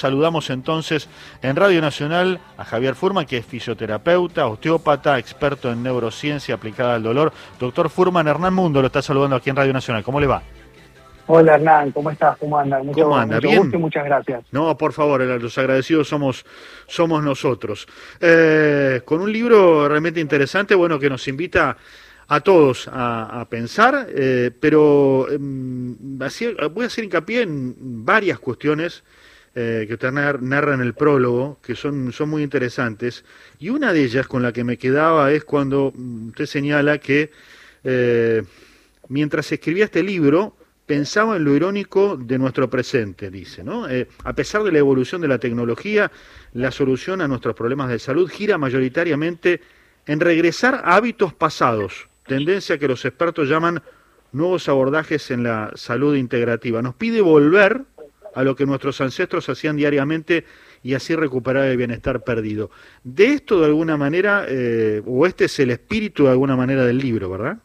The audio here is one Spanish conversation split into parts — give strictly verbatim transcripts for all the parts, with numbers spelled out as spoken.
saludamos entonces en Radio Nacional a Javier Furman, que es fisioterapeuta, osteópata, experto en neurociencia aplicada al dolor. Doctor Furman, Hernán Mundo lo está saludando aquí en Radio Nacional. ¿Cómo le va? Hola Hernán, ¿cómo estás? ¿Cómo andas? Mucho, ¿Cómo anda? mucho ¿Bien? gusto y muchas gracias. No, por favor, los agradecidos somos, somos nosotros. Eh, con un libro realmente interesante, bueno, que nos invita a todos a, a pensar, eh, pero eh, así, voy a hacer hincapié en varias cuestiones eh, que usted narra en el prólogo, que son, son muy interesantes, y una de ellas con la que me quedaba es cuando usted señala que eh, mientras escribía este libro, pensaba en lo irónico de nuestro presente, dice, ¿no? Eh, a pesar de la evolución de la tecnología, la solución a nuestros problemas de salud gira mayoritariamente en regresar a hábitos pasados, tendencia que los expertos llaman nuevos abordajes en la salud integrativa. Nos pide volver a lo que nuestros ancestros hacían diariamente y así recuperar el bienestar perdido. De esto, de alguna manera, eh, o este es el espíritu de alguna manera del libro, ¿verdad?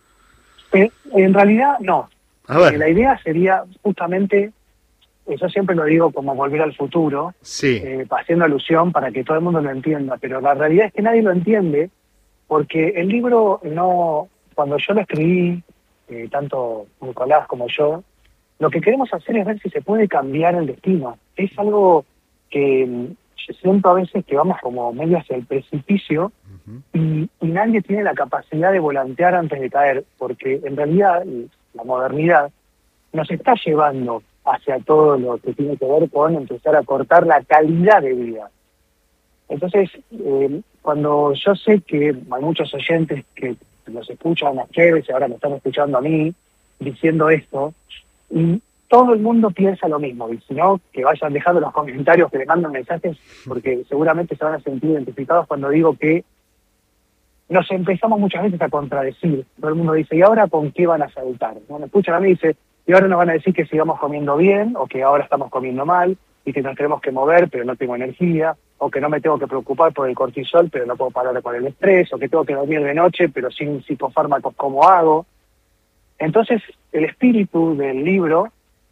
Eh, en realidad, no. A ver. Eh, la idea sería justamente, eh, yo siempre lo digo como volver al futuro, sí. eh, haciendo alusión para que todo el mundo lo entienda, pero la realidad es que nadie lo entiende porque el libro no, cuando yo lo escribí, eh, tanto Nicolás como yo, lo que queremos hacer es ver si se puede cambiar el destino. Es algo que yo siento a veces que vamos como medio hacia el precipicio uh-huh. y, y nadie tiene la capacidad de volantear antes de caer, porque en realidad la modernidad nos está llevando hacia todo lo que tiene que ver con empezar a cortar la calidad de vida. Entonces, eh, cuando yo sé que hay muchos oyentes que nos escuchan a Chévez y ahora me están escuchando a mí diciendo esto, y todo el mundo piensa lo mismo, y si no, que vayan dejando los comentarios, que le mandan mensajes, porque seguramente se van a sentir identificados cuando digo que nos empezamos muchas veces a contradecir. Todo el mundo dice, ¿y ahora con qué van a saltar? ¿No? Me escuchan a mí y dice, y ahora nos van a decir que sigamos comiendo bien, o que ahora estamos comiendo mal, y que nos tenemos que mover, pero no tengo energía, o que no me tengo que preocupar por el cortisol, pero no puedo parar con el estrés, o que tengo que dormir de noche, pero sin psicofármacos, ¿cómo hago? Entonces, el espíritu del libro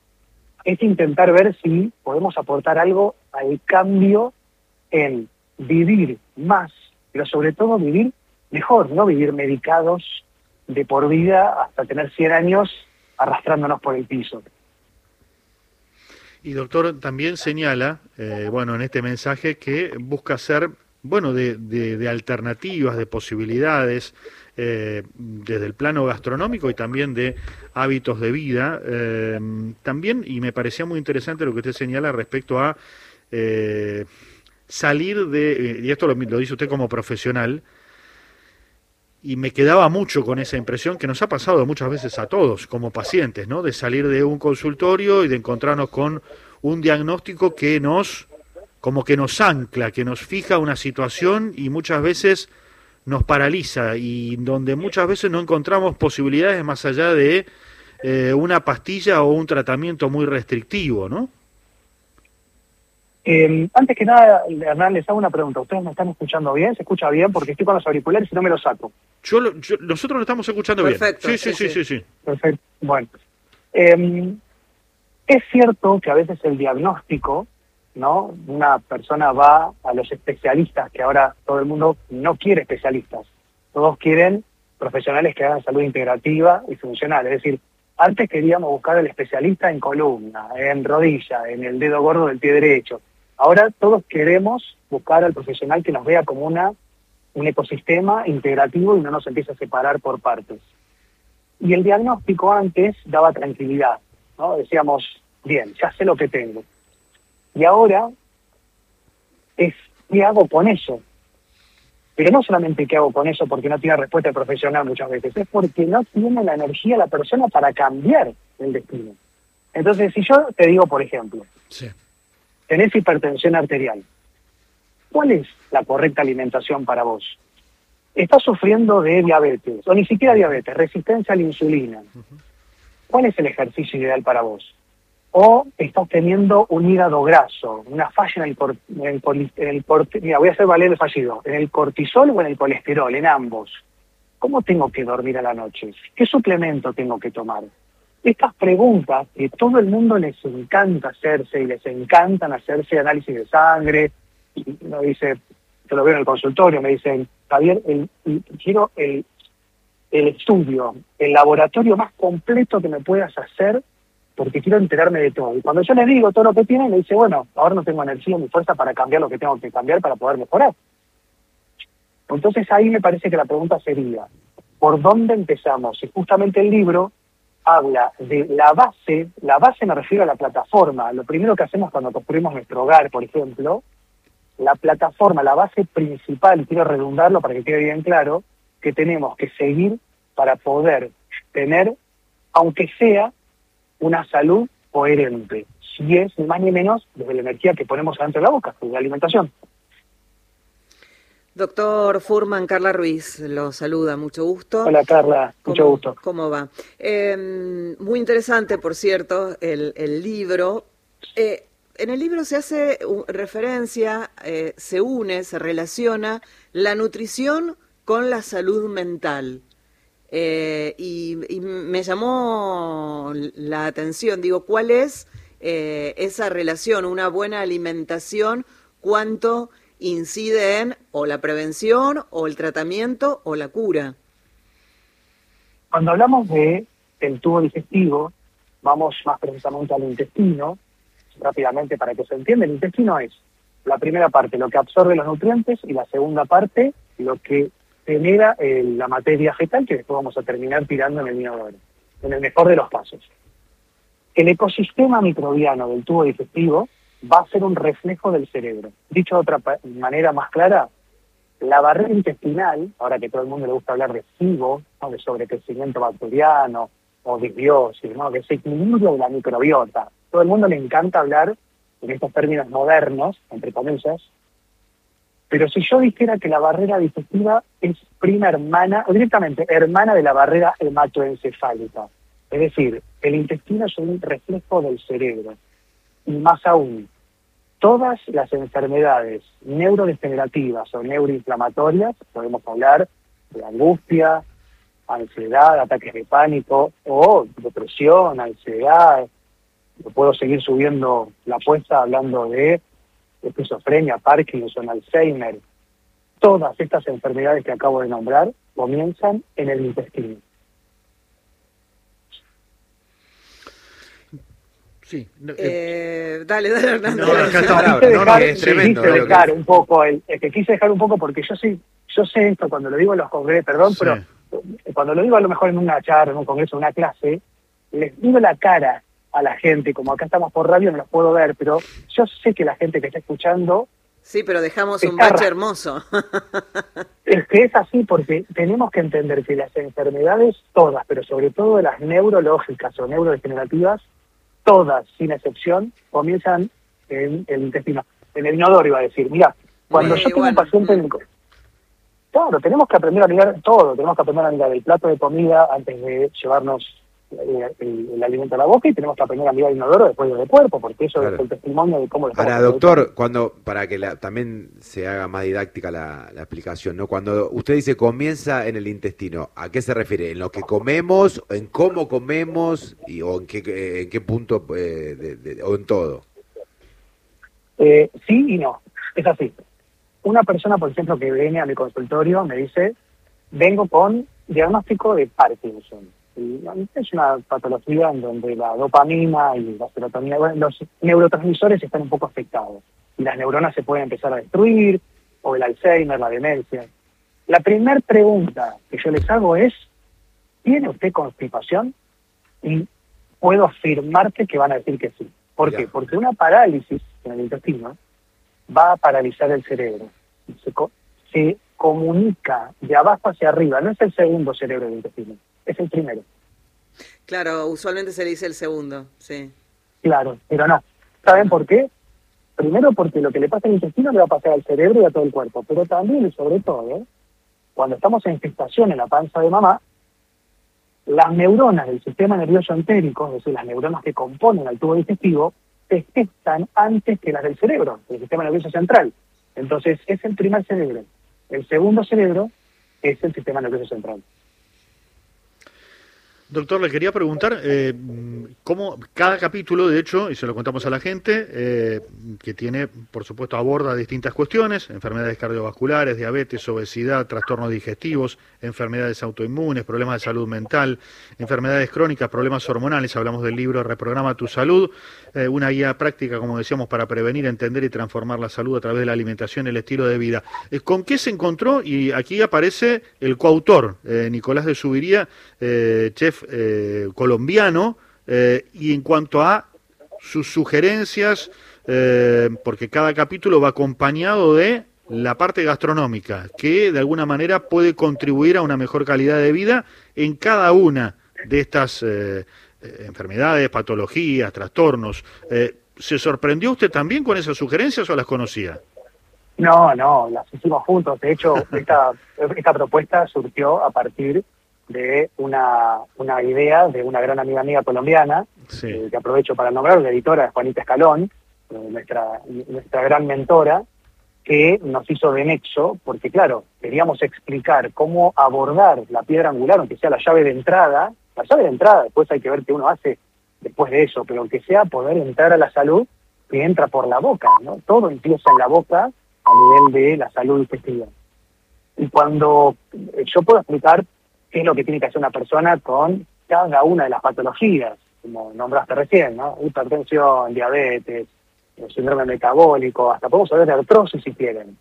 es intentar ver si podemos aportar algo al cambio en vivir más, pero sobre todo vivir mejor, no vivir medicados de por vida hasta tener cien años arrastrándonos por el piso. Y doctor, también señala, eh, bueno, en este mensaje que busca ser, bueno, de, de, de alternativas, de posibilidades, eh, desde el plano gastronómico y también de hábitos de vida. Eh, también, y me parecía muy interesante lo que usted señala respecto a eh, salir de, y esto lo, lo dice usted como profesional, y me quedaba mucho con esa impresión que nos ha pasado muchas veces a todos como pacientes, ¿no? De salir de un consultorio y de encontrarnos con un diagnóstico que nos, como que nos ancla, que nos fija una situación y muchas veces nos paraliza y donde muchas veces no encontramos posibilidades más allá de eh, una pastilla o un tratamiento muy restrictivo, ¿no? Eh, antes que nada, Hernán, les hago una pregunta. ¿Ustedes me están escuchando bien? ¿Se escucha bien? Porque estoy con los auriculares y no me los saco. Yo, lo, yo Nosotros lo estamos escuchando Perfecto, bien. Sí, sí, sí, sí, sí, sí. Perfecto. Bueno. Eh, es cierto que a veces el diagnóstico, ¿no? Una persona va a los especialistas, que ahora todo el mundo no quiere especialistas. Todos quieren profesionales que hagan salud integrativa y funcional. Es decir, antes queríamos buscar al especialista en columna, en rodilla, en el dedo gordo del pie derecho. Ahora todos queremos buscar al profesional que nos vea como una un ecosistema integrativo y no nos empiece a separar por partes. Y el diagnóstico antes daba tranquilidad, ¿no? Decíamos, bien, ya sé lo que tengo. Y ahora es, ¿qué hago con eso? Pero no solamente qué hago con eso porque no tiene respuesta profesional muchas veces, es porque no tiene la energía la persona para cambiar el destino. Entonces, si yo te digo, por ejemplo, sí. tenés hipertensión arterial, ¿cuál es la correcta alimentación para vos? Estás sufriendo de diabetes, o ni siquiera diabetes, resistencia a la insulina. Uh-huh. ¿Cuál es el ejercicio ideal para vos? O estás teniendo un hígado graso, una falla en el, cor, en el, en el cort, mira, voy a hacer valer el fallido, en el cortisol o en el colesterol, en ambos. ¿Cómo tengo que dormir a la noche? ¿Qué suplemento tengo que tomar? estas preguntas que todo el mundo les encanta hacerse y les encantan hacerse análisis de sangre, y uno dice, yo lo veo en el consultorio, me dicen, Javier, el, el, quiero el, el estudio, el laboratorio más completo que me puedas hacer, porque quiero enterarme de todo. Y cuando yo les digo todo lo que tienen, me dice, bueno, ahora no tengo energía ni fuerza para cambiar lo que tengo que cambiar para poder mejorar. Entonces ahí me parece que la pregunta sería, ¿por dónde empezamos? Y justamente el libro habla de la base, la base me refiero a la plataforma, lo primero que hacemos cuando construimos nuestro hogar, por ejemplo, la plataforma, la base principal, y quiero redundarlo para que quede bien claro, que tenemos que seguir para poder tener, aunque sea, una salud coherente, si es ni más ni menos desde la energía que ponemos adentro de la boca, de la alimentación. Doctor Fuhrman, Carla Ruiz, lo saluda, mucho gusto. Hola Carla, mucho ¿Cómo, gusto. ¿Cómo va? Eh, muy interesante, por cierto, el, el libro. Eh, en el libro se hace referencia, eh, se une, se relaciona la nutrición con la salud mental. Eh, y, y me llamó la atención, digo, ¿cuál es eh, esa relación? Una buena alimentación, ¿cuánto incide en o la prevención, o el tratamiento, o la cura? Cuando hablamos de el tubo digestivo, vamos más precisamente al intestino, rápidamente para que se entienda. El intestino es la primera parte, lo que absorbe los nutrientes, y la segunda parte, lo que genera eh, la materia fecal, que después vamos a terminar tirando en el inodoro, en el mejor de los casos. El ecosistema microbiano del tubo digestivo va a ser un reflejo del cerebro. Dicho de otra manera más clara, la barrera intestinal, ahora que todo el mundo le gusta hablar de SIBO, ¿no?, de sobrecrecimiento bacteriano, o disbiosis, ¿no?, de ese equilibrio de la microbiota. Todo el mundo le encanta hablar en estos términos modernos, entre comillas, pero si yo dijera que la barrera digestiva es prima hermana, o directamente hermana de la barrera hematoencefálica, es decir, el intestino es un reflejo del cerebro, y más aún, todas las enfermedades neurodegenerativas o neuroinflamatorias, podemos hablar de angustia, ansiedad, ataques de pánico, o depresión, ansiedad, puedo seguir subiendo la apuesta hablando de esquizofrenia, Parkinson, Alzheimer. Todas estas enfermedades que acabo de nombrar comienzan en el intestino. Sí. No, eh, eh, dale, dale, Hernando. No, acá está, no, no, no, es tremendo. Quise ¿no? dejar un poco, el, el que quise dejar un poco, porque yo sí, yo sé esto cuando lo digo en los congresos, perdón, sí. pero cuando lo digo a lo mejor en una charla, en un congreso, en una clase, les digo la cara a la gente, como acá estamos por radio, no los puedo ver, pero yo sé que la gente que está escuchando... Sí, pero dejamos un bache hermoso. Es que es así, porque tenemos que entender que las enfermedades, todas, pero sobre todo las neurológicas o neurodegenerativas, todas, sin excepción, comienzan en el intestino. En el inodoro iba a decir, mira, cuando sí, yo tengo bueno. un paciente... En... Claro, tenemos que aprender a mirar todo, tenemos que aprender a mirar el plato de comida antes de llevarnos el, el, el alimento a la boca, y tenemos que aprender a mirar el inodoro después del cuerpo, porque eso claro. es el testimonio de cómo lo estamos. Ahora, doctor, cuando para que la, también se haga más didáctica la, la explicación, ¿no? Cuando usted dice comienza en el intestino, ¿a qué se refiere? ¿En lo que comemos, en cómo comemos, y, o en qué, en qué punto, eh, de, de, o en todo? Eh, sí y no, es así. Una persona, por ejemplo, que viene a mi consultorio me dice, vengo con diagnóstico de Parkinson. Y es una patología en donde la dopamina y la serotonina, bueno, los neurotransmisores están un poco afectados. Y las neuronas se pueden empezar a destruir, o el Alzheimer, la demencia. La primera pregunta que yo les hago es, ¿tiene usted constipación? Y puedo afirmarte que van a decir que sí. ¿Por ya. qué? Porque una parálisis en el intestino va a paralizar el cerebro. Se, co se comunica de abajo hacia arriba. No es el segundo cerebro del intestino, es el primero. Claro, usualmente se dice el segundo, sí. Claro, pero no. ¿Saben por qué? Primero porque lo que le pasa al intestino le va a pasar al cerebro y a todo el cuerpo. Pero también y sobre todo, ¿eh? cuando estamos en gestación en la panza de mamá, las neuronas del sistema nervioso entérico, es decir, las neuronas que componen al tubo digestivo, se gestan antes que las del cerebro, del sistema nervioso central. Entonces, es el primer cerebro. El segundo cerebro es el sistema nervioso central. Doctor, le quería preguntar eh, cómo cada capítulo, de hecho, y se lo contamos a la gente, eh, que tiene, por supuesto, aborda distintas cuestiones, enfermedades cardiovasculares, diabetes, obesidad, trastornos digestivos, enfermedades autoinmunes, problemas de salud mental, enfermedades crónicas, problemas hormonales, hablamos del libro Reprograma tu Salud, eh, una guía práctica, como decíamos, para prevenir, entender y transformar la salud a través de la alimentación y el estilo de vida. Eh, ¿Con qué se encontró? Y aquí aparece el coautor, eh, Nicolás de Zuviría, eh, chef Eh, colombiano, eh, y en cuanto a sus sugerencias, eh, porque cada capítulo va acompañado de la parte gastronómica, que de alguna manera puede contribuir a una mejor calidad de vida en cada una de estas eh, eh, enfermedades, patologías, trastornos. Eh, ¿Se sorprendió usted también con esas sugerencias o las conocía? No, no, las hicimos juntos. De hecho, esta, esta propuesta surgió a partir de una, una idea de una gran amiga mía colombiana, sí. eh, que aprovecho para nombrar, la editora Juanita Escalón, eh, nuestra, nuestra gran mentora, que nos hizo de nexo, porque claro, queríamos explicar cómo abordar la piedra angular, aunque sea la llave de entrada, la llave de entrada, después hay que ver qué uno hace después de eso, pero aunque sea poder entrar a la salud, que entra por la boca, ¿no? Todo empieza en la boca a nivel de la salud digestiva. Y cuando yo puedo explicar qué es lo que tiene que hacer una persona con cada una de las patologías, como nombraste recién, ¿no? Hipertensión, diabetes, síndrome metabólico, hasta podemos hablar de artrosis si quieren.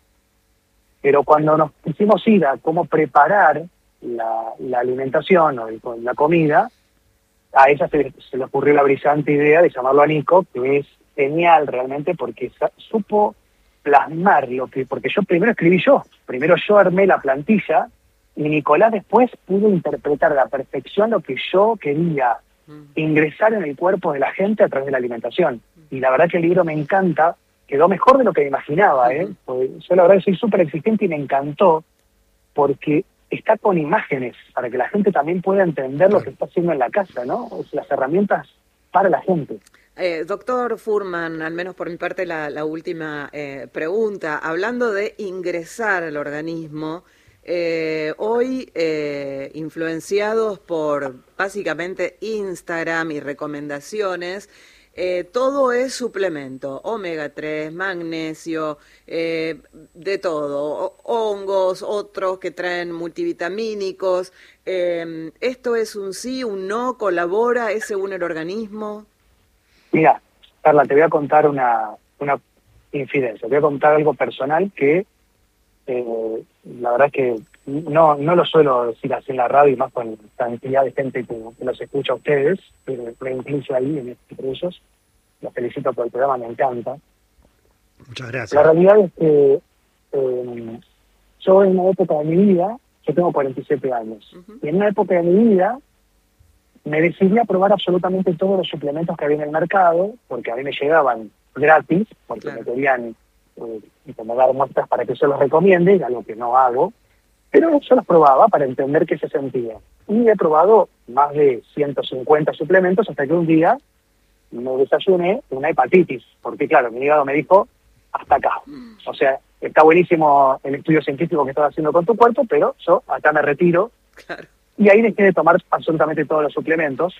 Pero cuando nos quisimos ir a cómo preparar la, la alimentación o la comida, a ella se, se le ocurrió la brillante idea de llamarlo a Nico, que es genial realmente porque supo plasmar lo que, porque yo primero escribí yo, primero yo armé la plantilla, y Nicolás después pudo interpretar a la perfección lo que yo quería ingresar en el cuerpo de la gente a través de la alimentación. Y la verdad que el libro me encanta, quedó mejor de lo que me imaginaba, ¿eh? Porque yo la verdad que soy súper exigente y me encantó, porque está con imágenes, para que la gente también pueda entender lo que está haciendo en la casa, ¿no? O sea, las herramientas para la gente. Eh, doctor Fuhrman, al menos por mi parte la, la última eh, pregunta, hablando de ingresar al organismo, Eh, hoy, eh, influenciados por básicamente Instagram y recomendaciones, eh, todo es suplemento, omega tres, magnesio, eh, de todo, hongos, otros que traen multivitamínicos. Eh, ¿Esto es un sí, un no? ¿Colabora? ¿Es según el organismo? Mira, Carla, te voy a contar una, una infidencia, te voy a contar algo personal que Eh, la verdad es que no no lo suelo decir así en la radio y más con la cantidad de gente que, que los escucha a ustedes, pero me incluyo ahí en entre ellos. Los felicito por el programa, me encanta. Muchas gracias. La realidad es que eh, yo en una época de mi vida, yo tengo cuarenta y siete años, uh-huh. y en una época de mi vida me decidí a probar absolutamente todos los suplementos que había en el mercado, porque a mí me llegaban gratis, porque claro. me querían Eh, y como dar muestras para que yo los recomiende, algo que no hago, pero yo los probaba para entender qué se sentía. Y he probado más de ciento cincuenta suplementos hasta que un día me desayuné una hepatitis, porque claro, mi hígado me dijo, hasta acá. O sea, está buenísimo el estudio científico que estás haciendo con tu cuerpo, pero yo acá me retiro. Claro. Y ahí dejé de tomar absolutamente todos los suplementos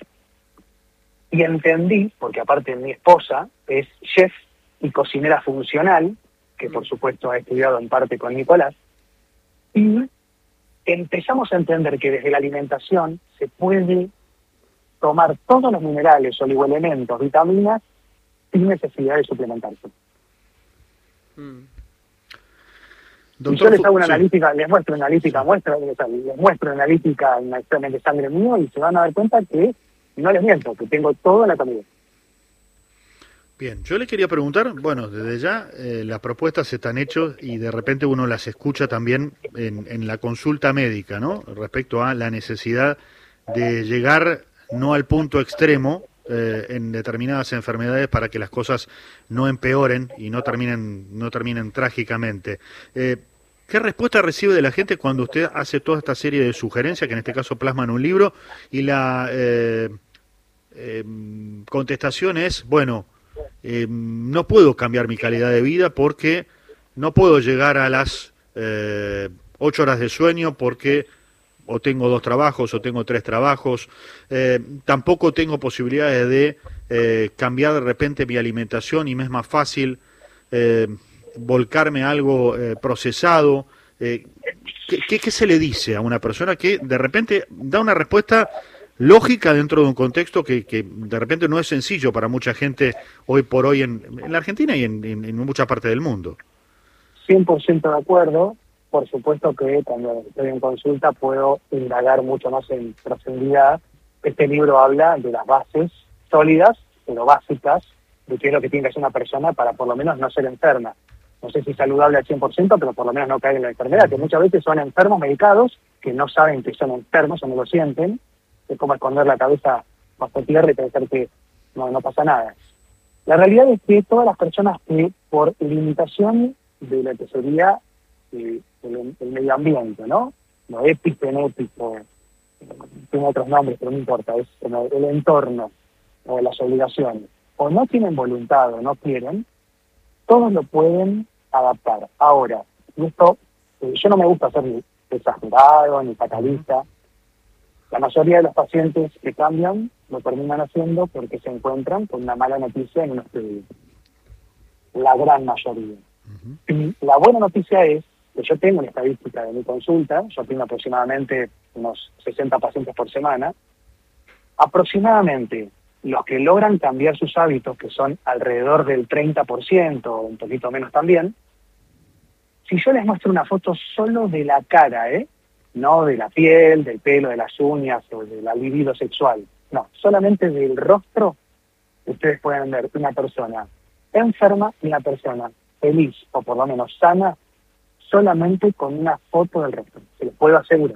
y entendí, porque aparte mi esposa es chef y cocinera funcional, que por supuesto ha estudiado en parte con Nicolás, y empezamos a entender que desde la alimentación se puede tomar todos los minerales, oligoelementos, vitaminas, sin necesidad de suplementarse. Mm. Y yo les hago una sí. analítica, les muestro una analítica, muestra, les muestro una analítica en el examen de sangre mío y se van a dar cuenta que no les miento, que tengo todo en la comida. Bien, yo le quería preguntar, bueno, desde ya eh, las propuestas están hechas y de repente uno las escucha también en, en la consulta médica, ¿no? Respecto a la necesidad de llegar no al punto extremo eh, en determinadas enfermedades para que las cosas no empeoren y no terminen, no terminen trágicamente. Eh, ¿Qué respuesta recibe de la gente cuando usted hace toda esta serie de sugerencias, que en este caso plasman un libro, y la eh, eh, contestación es, bueno, Eh, no puedo cambiar mi calidad de vida porque no puedo llegar a las eh, ocho horas de sueño porque o tengo dos trabajos o tengo tres trabajos, eh, tampoco tengo posibilidades de eh, cambiar de repente mi alimentación y me es más fácil eh, volcarme a algo eh, procesado. Eh, ¿qué, qué, ¿Qué se le dice a una persona que de repente da una respuesta lógica dentro de un contexto que, que de repente no es sencillo para mucha gente hoy por hoy en, en la Argentina y en, en, en mucha parte del mundo? cien por ciento de acuerdo. Por supuesto que cuando estoy en consulta puedo indagar mucho más en profundidad. Este libro habla de las bases sólidas, pero básicas, de qué es lo que tiene que hacer una persona para por lo menos no ser enferma. No sé si saludable al cien por ciento, pero por lo menos no caer en la enfermedad, que muchas veces son enfermos medicados, que no saben que son enfermos o no lo sienten. Es como esconder la cabeza bajo tierra y pensar que no, no pasa nada. La realidad es que todas las personas que por limitación de la que sería eh, el, el medio ambiente, ¿no? Lo epigenético, eh, tiene otros nombres, pero no importa, es como el entorno o las obligaciones. O no tienen voluntad o no quieren, todos lo pueden adaptar. Ahora, y esto, eh, yo no me gusta ser ni exagerado ni fatalista. La mayoría de los pacientes que cambian lo terminan haciendo porque se encuentran con una mala noticia en un estudio. La gran mayoría. Uh-huh. Y la buena noticia es que yo tengo una estadística de mi consulta, yo tengo aproximadamente unos sesenta pacientes por semana, aproximadamente los que logran cambiar sus hábitos, que son alrededor del treinta por ciento, un poquito menos también, si yo les muestro una foto solo de la cara, ¿eh? No de la piel, del pelo, de las uñas o de la libido sexual, no, solamente del rostro, ustedes pueden ver una persona enferma y una persona feliz o por lo menos sana solamente con una foto del rostro, se les puedo asegurar.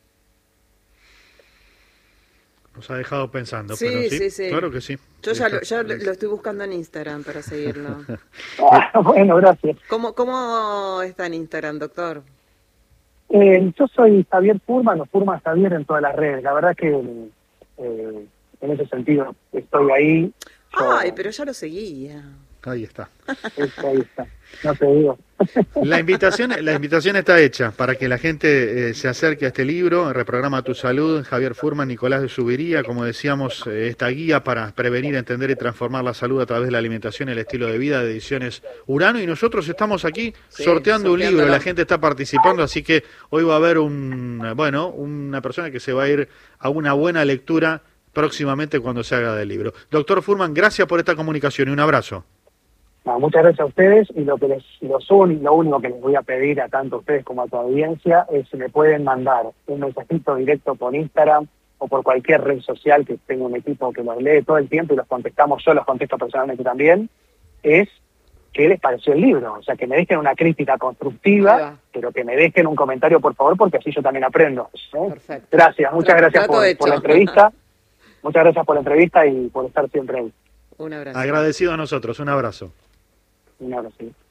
Nos ha dejado pensando, sí, pero sí, sí, sí, claro que sí. Yo ya, lo, ya lo estoy buscando en Instagram para seguirlo. Ah, bueno, gracias. ¿Cómo, ¿Cómo está en Instagram, doctor? Eh, yo soy Javier Furman, o Furman Javier en todas las redes. La verdad que eh, en ese sentido estoy ahí. Ay, yo... pero ya lo seguía. Ahí está. Ahí está. No te digo. La invitación, la invitación está hecha para que la gente eh, se acerque a este libro, Reprograma tu Salud, Javier Furman, Nicolás de Subiría, como decíamos, eh, esta guía para prevenir, entender y transformar la salud a través de la alimentación y el estilo de vida de Ediciones Urano, y nosotros estamos aquí sí, sorteando un libro, la gente está participando, así que hoy va a haber un, bueno, una persona que se va a ir a una buena lectura próximamente cuando se haga del libro. Doctor Furman, gracias por esta comunicación y un abrazo. No, muchas gracias a ustedes, y lo que les los un, lo único que les voy a pedir a tanto a ustedes como a tu audiencia es si me pueden mandar un mensajito directo por Instagram o por cualquier red social, que tengo un equipo que los lee todo el tiempo y los contestamos, yo los contesto personalmente también, es qué les pareció el libro. O sea, que me dejen una crítica constructiva, pero que me dejen un comentario, por favor, porque así yo también aprendo. ¿eh? Perfecto. Gracias, muchas gracias por, por la entrevista. Muchas gracias por la entrevista y por estar siempre ahí. Un abrazo. Agradecido a nosotros, un abrazo. Un abrazo.